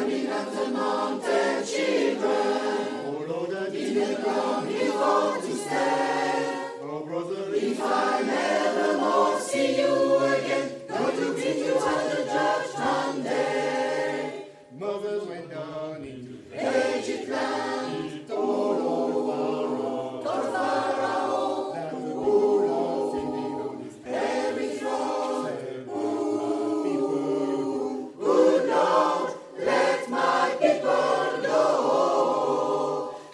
running after mountain children. Oh Lord, in the ground you ought to stand. Oh brother, if I